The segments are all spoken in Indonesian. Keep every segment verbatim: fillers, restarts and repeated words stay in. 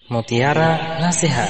Mutiara Nasihat.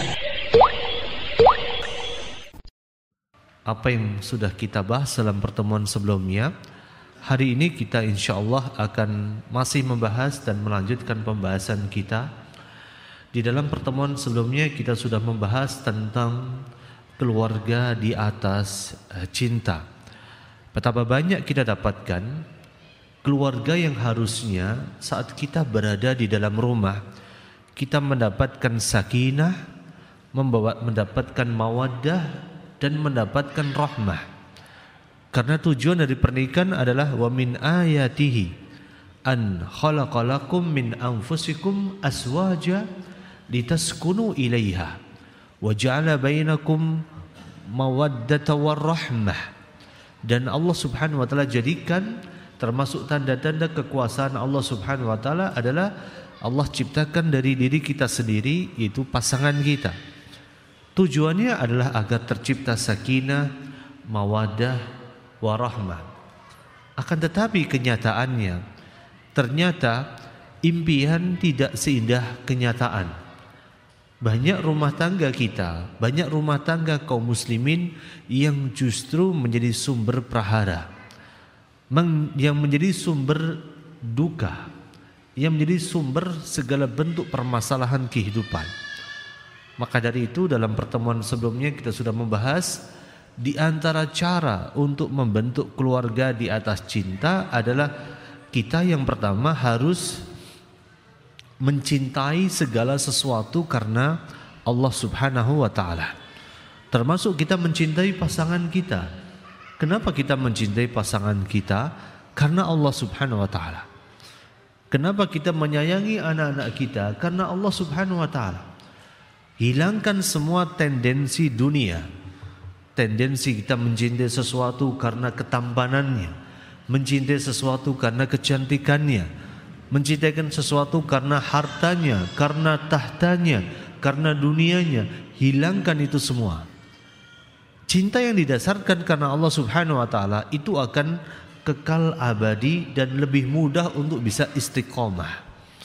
Apa yang sudah kita bahas dalam pertemuan sebelumnya, hari ini kita insya Allah akan masih membahas dan melanjutkan pembahasan kita. Di dalam pertemuan sebelumnya kita sudah membahas tentang keluarga di atas cinta. Betapa banyak kita dapatkan keluarga yang harusnya saat kita berada di dalam rumah kita mendapatkan sakinah, membawa mendapatkan mawaddah dan mendapatkan rahmah. Karena tujuan dari pernikahan adalah wa min ayatihi an khalaqalakum min anfusikum azwaja litaskunu ilaiha wa ja'ala bainakum mawaddata warahmah. Dan Allah Subhanahu wa taala jadikan termasuk tanda-tanda kekuasaan Allah Subhanahu wa taala adalah Allah ciptakan dari diri kita sendiri, yaitu pasangan kita. Tujuannya adalah agar tercipta sakinah, mawaddah, warahmah. Akan tetapi kenyataannya, ternyata impian tidak seindah kenyataan. Banyak rumah tangga kita, banyak rumah tangga kaum muslimin yang justru menjadi sumber prahara, yang menjadi sumber duka, yang menjadi sumber segala bentuk permasalahan kehidupan. Maka dari itu dalam pertemuan sebelumnya kita sudah membahas di antara cara untuk membentuk keluarga di atas cinta adalah kita yang pertama harus mencintai segala sesuatu karena Allah Subhanahu wa taala. Termasuk kita mencintai pasangan kita. Kenapa kita mencintai pasangan kita? Karena Allah Subhanahu wa taala. Kenapa kita menyayangi anak-anak kita? Karena Allah Subhanahu wa taala. Hilangkan semua tendensi dunia. Tendensi kita mencintai sesuatu karena ketampanannya, mencintai sesuatu karena kecantikannya, mencintai sesuatu karena hartanya, karena tahtanya, karena dunianya. Hilangkan itu semua. Cinta yang didasarkan karena Allah Subhanahu wa taala itu akan kekal abadi dan lebih mudah untuk bisa istiqomah.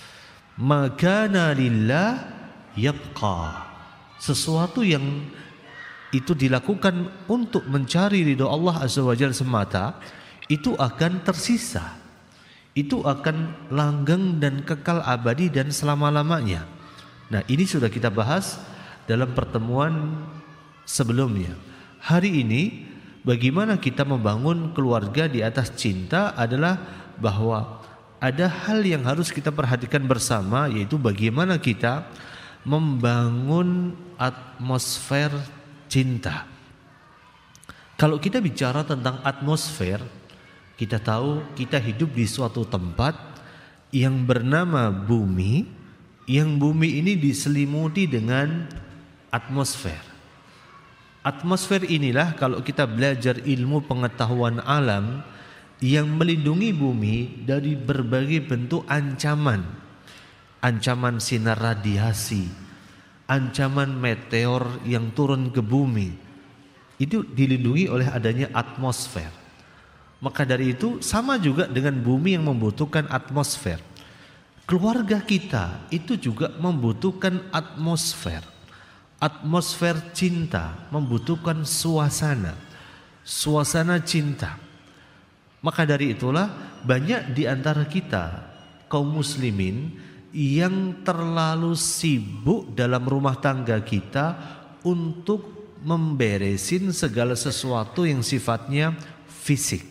Makana lillah yabqa. Sesuatu yang itu dilakukan untuk mencari ridho Allah Azza wa Jalla semata, itu akan tersisa. Itu akan langgeng dan kekal abadi dan selama-lamanya. Nah, ini sudah kita bahas dalam pertemuan sebelumnya. Hari ini bagaimana kita membangun keluarga di atas cinta adalah bahwa ada hal yang harus kita perhatikan bersama, yaitu bagaimana kita membangun atmosfer cinta. Kalau kita bicara tentang atmosfer, kita tahu kita hidup di suatu tempat yang bernama bumi, yang bumi ini diselimuti dengan atmosfer. Atmosfer inilah kalau kita belajar ilmu pengetahuan alam yang melindungi bumi dari berbagai bentuk ancaman. Ancaman sinar radiasi, ancaman meteor yang turun ke bumi. Itu dilindungi oleh adanya atmosfer. Maka dari itu sama juga dengan bumi yang membutuhkan atmosfer. Keluarga kita itu juga membutuhkan atmosfer. Atmosfer cinta membutuhkan suasana, suasana cinta. Maka dari itulah banyak di antara kita kaum muslimin yang terlalu sibuk dalam rumah tangga kita untuk memberesin segala sesuatu yang sifatnya fisik.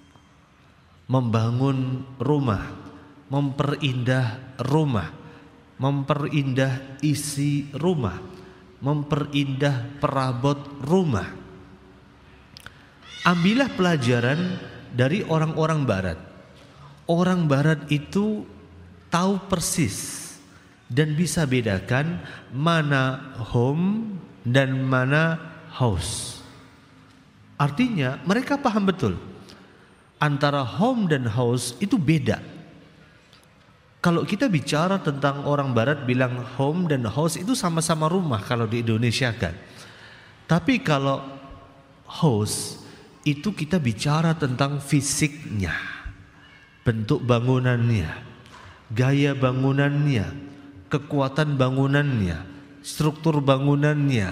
Membangun rumah, memperindah rumah, memperindah isi rumah, memperindah perabot rumah. Ambillah pelajaran dari orang-orang barat. Orang barat itu tahu persis dan bisa bedakan mana home dan mana house. Artinya mereka paham betul antara home dan house itu beda. Kalau kita bicara tentang orang barat bilang home dan house itu sama-sama rumah kalau di Indonesia kan. Tapi kalau house itu kita bicara tentang fisiknya, bentuk bangunannya, gaya bangunannya, kekuatan bangunannya, struktur bangunannya,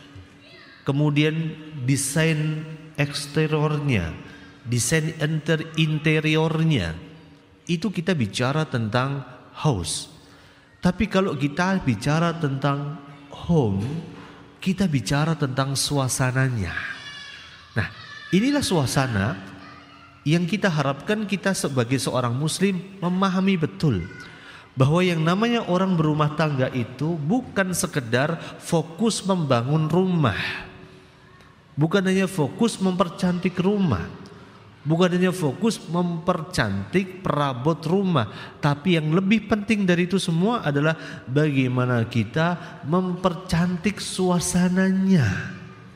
kemudian desain eksteriornya, desain inter interiornya. Itu kita bicara tentang house. Tapi kalau kita bicara tentang home, kita bicara tentang suasananya. Nah, inilah suasana yang kita harapkan kita sebagai seorang muslim memahami betul, bahwa yang namanya orang berumah tangga itu bukan sekedar fokus membangun rumah, bukan hanya fokus mempercantik rumah, bukan hanya fokus mempercantik perabot rumah, tapi yang lebih penting dari itu semua adalah bagaimana kita mempercantik suasananya,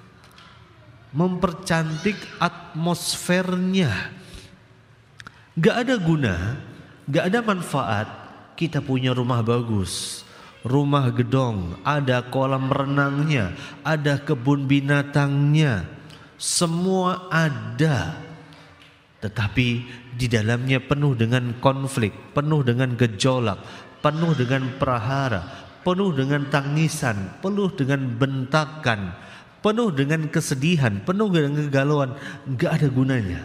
mempercantik atmosfernya. Gak ada guna, gak ada manfaat kita punya rumah bagus, rumah gedong, ada kolam renangnya, ada kebun binatangnya, semua ada. Tetapi di dalamnya penuh dengan konflik, penuh dengan gejolak, penuh dengan prahara, penuh dengan tangisan, penuh dengan bentakan, penuh dengan kesedihan, penuh dengan kegalauan. Gak ada gunanya.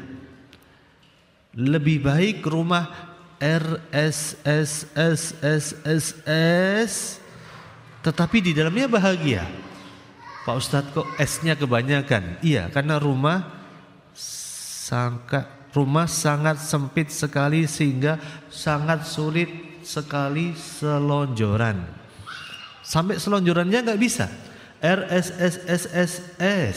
Lebih baik rumah R S S S S S S tetapi di dalamnya bahagia. Pak Ustadz, kok S-nya kebanyakan? Iya, karena rumah sangat rumah sangat sempit sekali sehingga sangat sulit sekali selonjoran. Sampai selonjorannya nggak bisa. R S S S S S.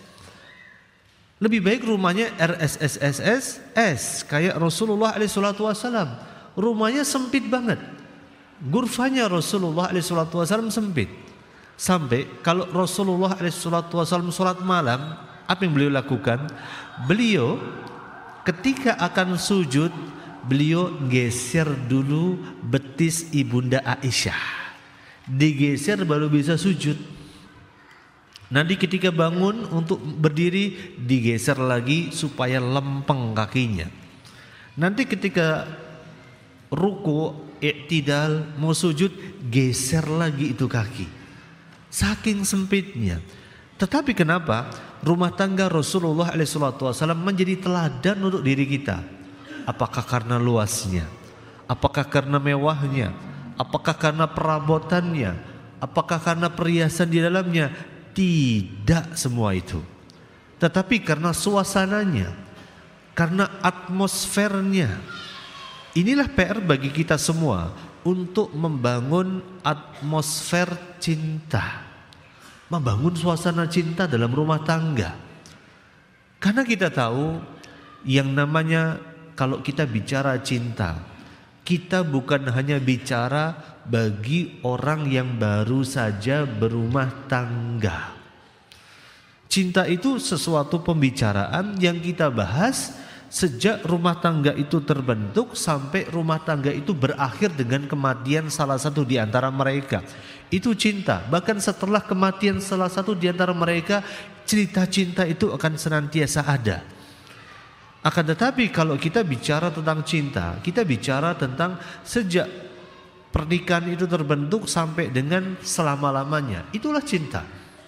Lebih baik rumahnya R S S S S S kayak Rasulullah alaihi salatu wasallam. Rumahnya sempit banget. Gurfanya Rasulullah alaihi salatu wasallam sempit. Sampai kalau Rasulullah alaihi salatu wasallam salat malam, apa yang beliau lakukan? Beliau ketika akan sujud, beliau geser dulu betis ibunda Aisyah. Digeser baru bisa sujud. Nanti ketika bangun untuk berdiri digeser lagi supaya lempeng kakinya. Nanti ketika ruku, i'tidal, mau sujud, geser lagi itu kaki. Saking sempitnya. Tetapi kenapa rumah tangga Rasulullah alaihi wasallam menjadi teladan untuk diri kita? Apakah karena luasnya? Apakah karena mewahnya? Apakah karena perabotannya? Apakah karena perhiasan di dalamnya? Tidak semua itu. Tetapi karena suasananya, karena atmosfernya. Inilah P R bagi kita semua untuk membangun atmosfer cinta, membangun suasana cinta dalam rumah tangga. Karena kita tahu yang namanya kalau kita bicara cinta, kita bukan hanya bicara bagi orang yang baru saja berumah tangga. Cinta itu sesuatu pembicaraan yang kita bahas sejak rumah tangga itu terbentuk sampai rumah tangga itu berakhir dengan kematian salah satu di antara mereka. Itu cinta. Bahkan setelah kematian salah satu di antara mereka, cerita cinta itu akan senantiasa ada. Akan tetapi kalau kita bicara tentang cinta, kita bicara tentang sejak pernikahan itu terbentuk sampai dengan selama-lamanya. Itulah cinta.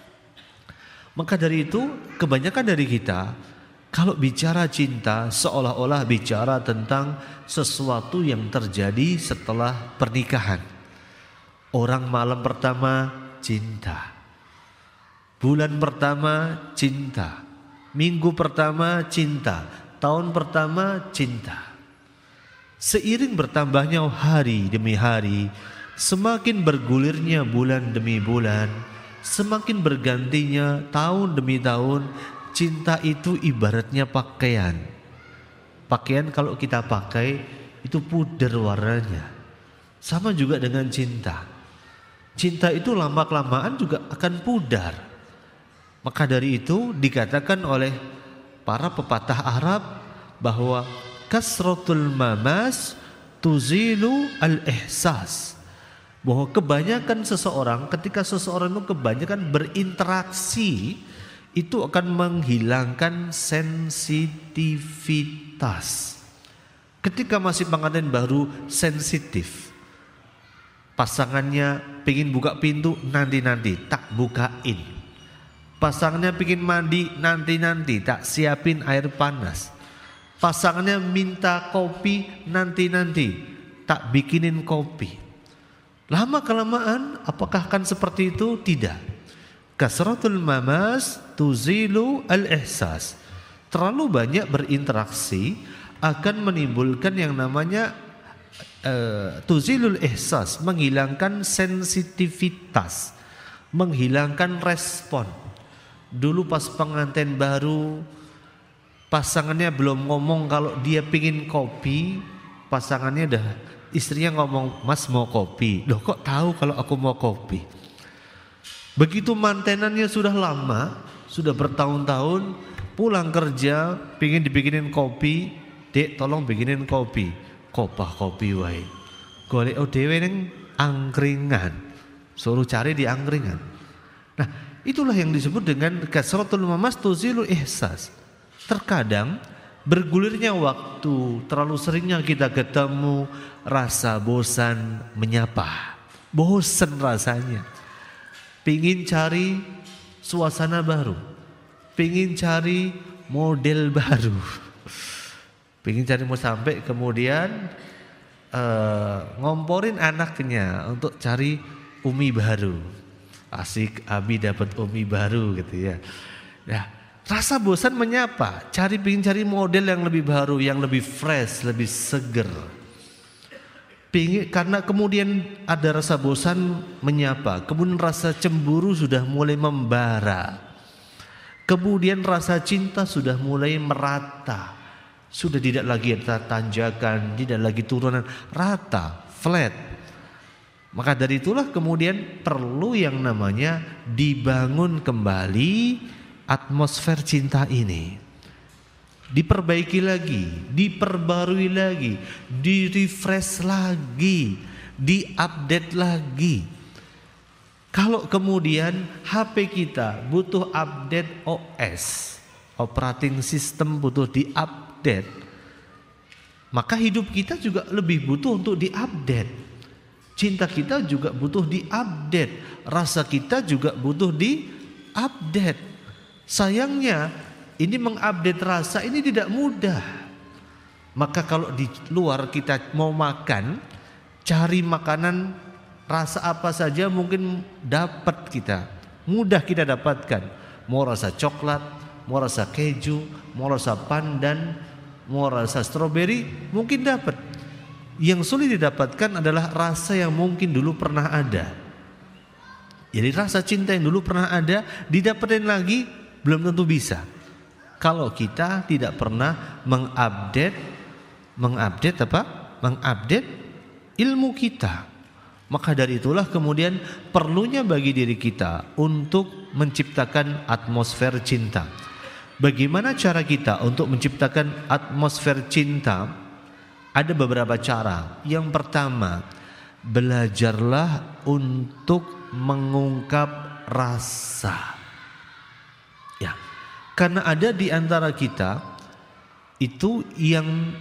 Maka dari itu kebanyakan dari kita kalau bicara cinta seolah-olah bicara tentang sesuatu yang terjadi setelah pernikahan. Orang malam pertama cinta, bulan pertama cinta, minggu pertama cinta, tahun pertama cinta. Seiring bertambahnya hari demi hari, semakin bergulirnya bulan demi bulan, semakin bergantinya tahun demi tahun, cinta itu ibaratnya pakaian. Pakaian kalau kita pakai itu pudar warnanya. Sama juga dengan cinta. Cinta itu lama-kelamaan juga akan pudar. Maka dari itu dikatakan oleh para pepatah Arab bahwa kasratul mamas tuzilu al-ihsas. Bahwa kebanyakan seseorang, ketika seseorang itu kebanyakan berinteraksi, itu akan menghilangkan sensitivitas. Ketika masih pengantin baru sensitif. Pasangannya pingin buka pintu, nanti-nanti tak bukain. Pasangannya pingin mandi, nanti-nanti tak siapin air panas. Pasangannya minta kopi, nanti-nanti tak bikinin kopi. Lama kelamaan apakah akan seperti itu? Tidak. Kasratul mamas tuzilu al-ihsas. Terlalu banyak berinteraksi akan menimbulkan yang namanya uh, tuzilul ihsas, menghilangkan sensitivitas, menghilangkan respon. Dulu pas pengantin baru, pasangannya belum ngomong kalau dia pingin kopi, pasangannya dah, istrinya ngomong, "Mas mau kopi." Loh, kok tahu kalau aku mau kopi? Begitu mantenannya sudah lama, sudah bertahun-tahun, pulang kerja pingin dibikinin kopi, "Dek, tolong bikinin kopi." Kopah kopi wae. Golek dhewe ning angkringan. Suruh cari di angkringan. Nah, itulah yang disebut dengan kasratul mamas tuzilul ihsas. Terkadang bergulirnya waktu, terlalu seringnya kita ketemu, rasa bosan menyapa. Bosan rasanya. Pingin cari suasana baru. Pingin cari model baru. Pingin cari mau sampai kemudian uh, ngomporin anaknya untuk cari umi baru. Asik, Abi dapat umi baru gitu ya. Ya, rasa bosan menyapa, cari pingin cari model yang lebih baru, yang lebih fresh, lebih seger. Pingin, karena kemudian ada rasa bosan menyapa, kemudian rasa cemburu sudah mulai membara. Kemudian rasa cinta sudah mulai merata. Sudah tidak lagi ada tanjakan, tidak lagi turunan, rata, flat. Maka dari itulah kemudian perlu yang namanya dibangun kembali atmosfer cinta ini. Diperbaiki lagi, diperbarui lagi, di-refresh lagi, di-update lagi. Kalau kemudian H P kita butuh update O S, operating system butuh di-update, maka hidup kita juga lebih butuh untuk diupdate. Cinta kita juga butuh diupdate. Rasa kita juga butuh diupdate. Sayangnya ini mengupdate rasa ini tidak mudah. Maka kalau di luar kita mau makan, cari makanan rasa apa saja mungkin dapat kita. Mudah kita dapatkan. Mau rasa coklat, mau rasa keju, mau rasa pandan, mau rasa stroberi, mungkin dapat. Yang sulit didapatkan adalah rasa yang mungkin dulu pernah ada. Jadi rasa cinta yang dulu pernah ada didapetin lagi belum tentu bisa. Kalau kita tidak pernah mengupdate, mengupdate apa? Mengupdate ilmu kita. Maka dari itulah kemudian perlunya bagi diri kita untuk menciptakan atmosfer cinta. Bagaimana cara kita untuk menciptakan atmosfer cinta? Ada beberapa cara. Yang pertama, belajarlah untuk mengungkap rasa. Ya, karena ada di antara kita itu yang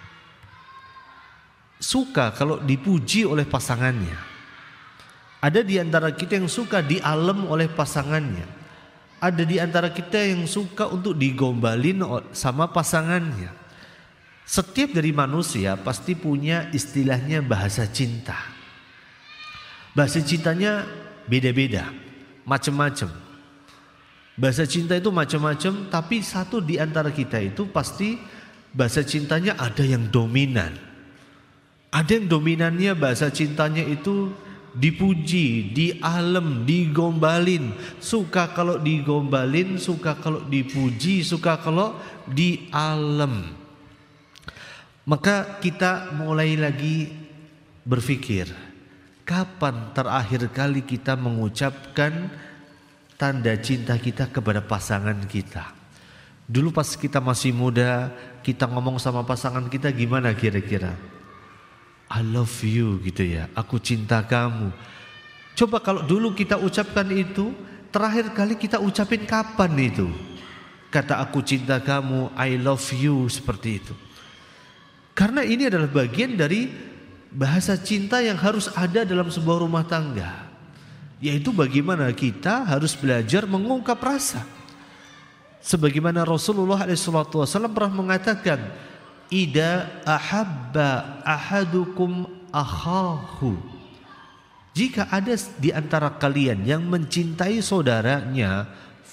suka kalau dipuji oleh pasangannya. Ada di antara kita yang suka dialem oleh pasangannya. Ada di antara kita yang suka untuk digombalin sama pasangannya. Setiap dari manusia pasti punya istilahnya bahasa cinta. Bahasa cintanya beda-beda, macam-macam. Bahasa cinta itu macam-macam, tapi satu di antara kita itu pasti bahasa cintanya ada yang dominan. Ada yang dominannya bahasa cintanya itu dipuji, dialem, digombalin. Suka kalau digombalin, suka kalau dipuji, suka kalau dialem. Maka kita mulai lagi berpikir, kapan terakhir kali kita mengucapkan tanda cinta kita kepada pasangan kita? Dulu pas kita masih muda, kita ngomong sama pasangan kita gimana kira-kira? I love you gitu ya, aku cinta kamu. Coba kalau dulu kita ucapkan itu, terakhir kali kita ucapin kapan itu? Kata aku cinta kamu, I love you, seperti itu. Karena ini adalah bagian dari bahasa cinta yang harus ada dalam sebuah rumah tangga, yaitu bagaimana kita harus belajar mengungkap rasa. Sebagaimana Rasulullah shallallahu alaihi wasallam pernah mengatakan, "Ida ahabba ahadukum akhahu." Jika ada di antara kalian yang mencintai saudaranya,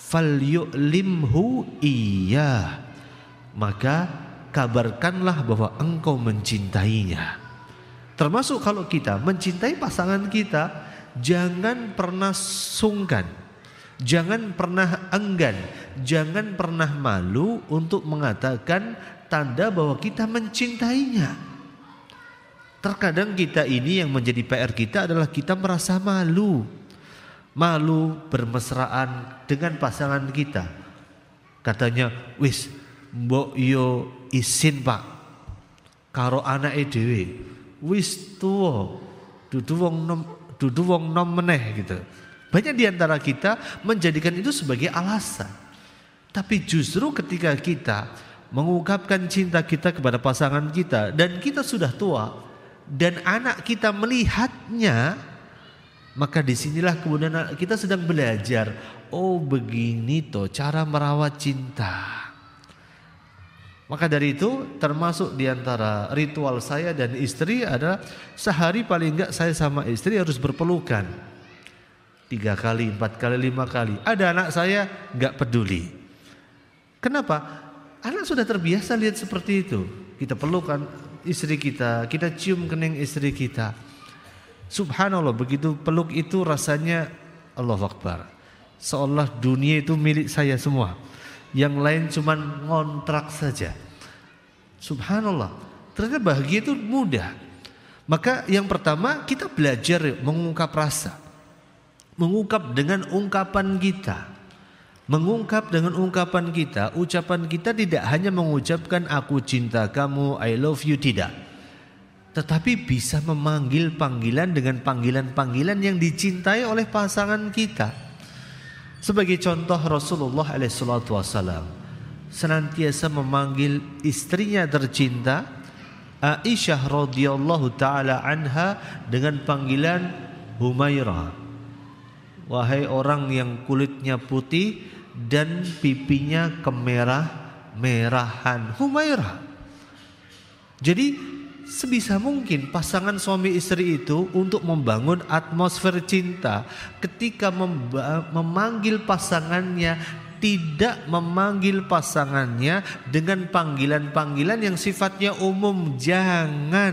falyu'limhu iya, maka kabarkanlah bahwa engkau mencintainya. Termasuk kalau kita mencintai pasangan kita, jangan pernah sungkan, jangan pernah enggan, jangan pernah malu untuk mengatakan tanda bahwa kita mencintainya. Terkadang kita ini yang menjadi P R kita adalah kita merasa malu. Malu bermesraan dengan pasangan kita. Katanya, wis mbok yo isin pak karo anake dhewe. Wis tuwa dudu wong nom dudu wong nom meneh gitu. Banyak di antara kita menjadikan itu sebagai alasan. Tapi justru ketika kita mengungkapkan cinta kita kepada pasangan kita dan kita sudah tua dan anak kita melihatnya, maka disinilah kemudian kita sedang belajar, oh begini toh cara merawat cinta. Maka dari itu termasuk diantara ritual saya dan istri adalah sehari paling enggak saya sama istri harus berpelukan. Tiga kali, empat kali, lima kali. Ada anak saya enggak peduli. Kenapa? Anak sudah terbiasa lihat seperti itu. Kita pelukan istri kita, kita cium kening istri kita. Subhanallah, begitu peluk itu rasanya Allahu Akbar. Seolah dunia itu milik saya semua. Yang lain cuman ngontrak saja. Subhanallah, ternyata bahagia itu mudah. Maka yang pertama kita belajar mengungkap rasa. Mengungkap dengan ungkapan kita. Mengungkap dengan ungkapan kita, ucapan kita tidak hanya mengucapkan aku cinta kamu, I love you, tidak. Tetapi bisa memanggil panggilan dengan panggilan-panggilan yang dicintai oleh pasangan kita. Sebagai contoh, Rasulullah shallallahu alaihi wasallam senantiasa memanggil istrinya tercinta Aisyah radhiyallahu taala anha dengan panggilan Humairah. Wahai orang yang kulitnya putih dan pipinya kemerah-merahan, Humairah. Jadi sebisa mungkin pasangan suami istri itu untuk membangun atmosfer cinta ketika memanggil pasangannya, tidak memanggil pasangannya dengan panggilan-panggilan yang sifatnya umum. Jangan.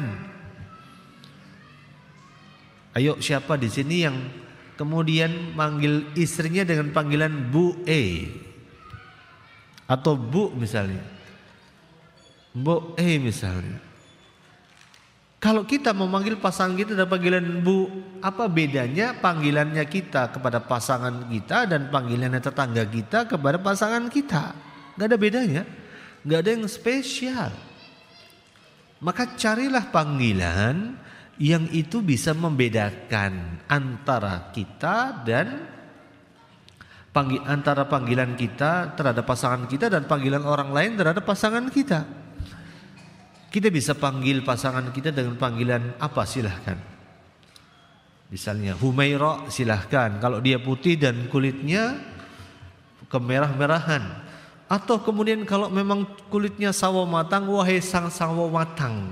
Ayo, siapa di sini yang kemudian manggil istrinya dengan panggilan Bu E atau Bu misalnya, Bu E misalnya. Kalau kita memanggil pasangan kita dengan panggilan Bu, apa bedanya panggilannya kita kepada pasangan kita dan panggilannya tetangga kita kepada pasangan kita? Gak ada bedanya, gak ada yang spesial. Maka carilah panggilan yang itu bisa membedakan antara kita dan panggil, antara panggilan kita terhadap pasangan kita dan panggilan orang lain terhadap pasangan kita. Kita bisa panggil pasangan kita dengan panggilan apa, silahkan. Misalnya Humairah, silahkan. Kalau dia putih dan kulitnya kemerah-merahan. Atau kemudian kalau memang kulitnya sawo matang, wahai sang sawo matang.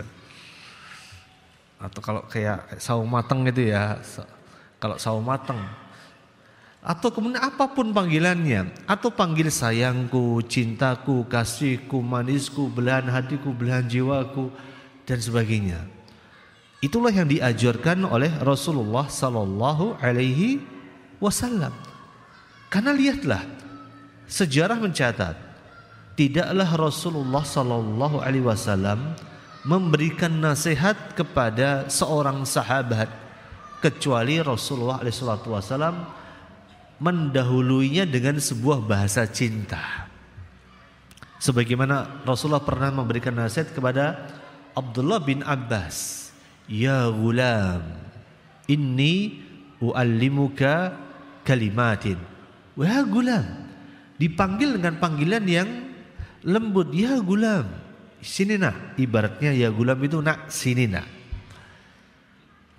Atau kalau kayak sawo matang gitu ya, kalau sawo matang. Atau kemudian apapun panggilannya, atau panggil sayangku, cintaku, kasihku, manisku, belahan hatiku, belahan jiwaku, dan sebagainya. Itulah yang diajarkan oleh Rasulullah Sallallahu Alaihi Wasallam. Karena lihatlah, sejarah mencatat, tidaklah Rasulullah Sallallahu Alaihi Wasallam memberikan nasihat kepada seorang sahabat kecuali Rasulullah Sallallahu Alaihi Wasallam mendahuluinya dengan sebuah bahasa cinta. Sebagaimana Rasulullah pernah memberikan nasihat kepada Abdullah bin Abbas, ya gulam, inni uallimuka kalimatin. Wahai gulam, dipanggil dengan panggilan yang lembut, ya gulam, sini nak. Ibaratnya ya gulam itu nak, sini nak.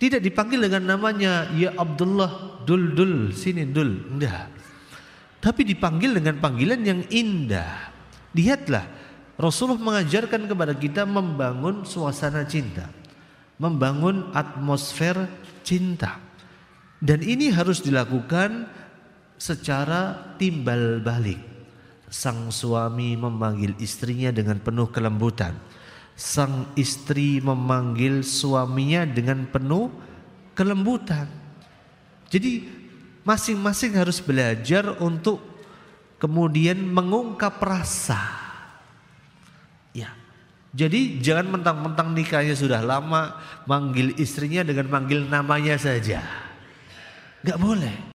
Tidak dipanggil dengan namanya, ya Abdullah, dul dul, sini dul. Enggak. Tapi dipanggil dengan panggilan yang indah. Lihatlah, Rasulullah mengajarkan kepada kita membangun suasana cinta, membangun atmosfer cinta. Dan ini harus dilakukan secara timbal balik. Sang suami memanggil istrinya dengan penuh kelembutan, sang istri memanggil suaminya dengan penuh kelembutan. Jadi masing-masing harus belajar untuk kemudian mengungkap rasa. Ya. Jadi jangan mentang-mentang nikahnya sudah lama manggil istrinya dengan manggil namanya saja. Gak boleh.